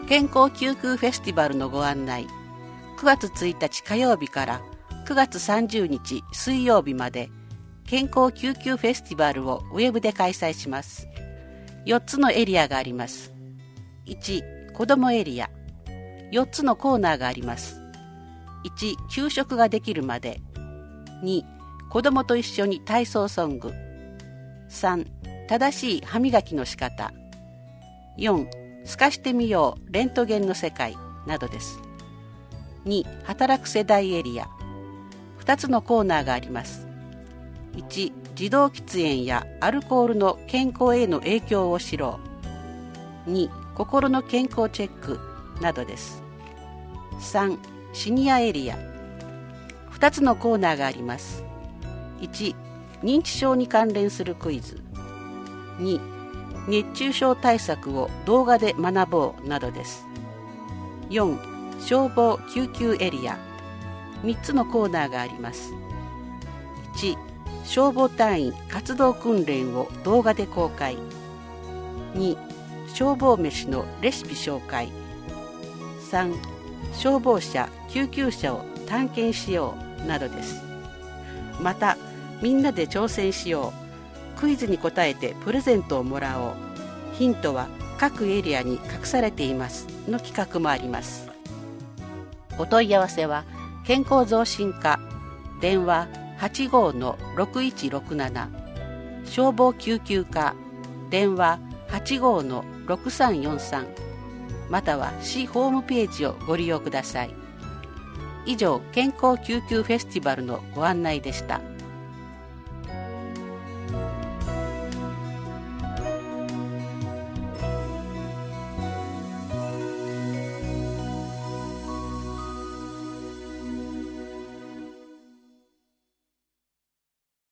健康救急フェスティバルのご案内、9月1日火曜日から9月30日水曜日まで健康救急フェスティバルをウェブで開催します。4つのエリアがあります。1、子どもエリア。4つのコーナーがあります。1、給食ができるまで。2、子どもと一緒に体操ソング。3、正しい歯磨きの仕方。4、透かしてみようレントゲンの世界などです。2、働く世代エリア。2つのコーナーがあります。1、自動喫煙やアルコールの健康への影響を知ろう。2、心の健康チェックなどです。3、シニアエリア。2つのコーナーがあります。1、認知症に関連するクイズ。2、熱中症対策を動画で学ぼうなどです。4、消防救急エリア。3つのコーナーがあります。1、消防隊員活動訓練を動画で公開。2、消防飯のレシピ紹介。3、消防車救急車を探検しようなどです。またみんなで挑戦しよう、クイズに答えてプレゼントをもらおう、ヒントは各エリアに隠されていますの企画もあります。お問い合わせは健康増進課電話 85-6167、 消防救急課電話 85-6343、 または市ホームページをご利用ください。以上、健康救急フェスティバルのご案内でした。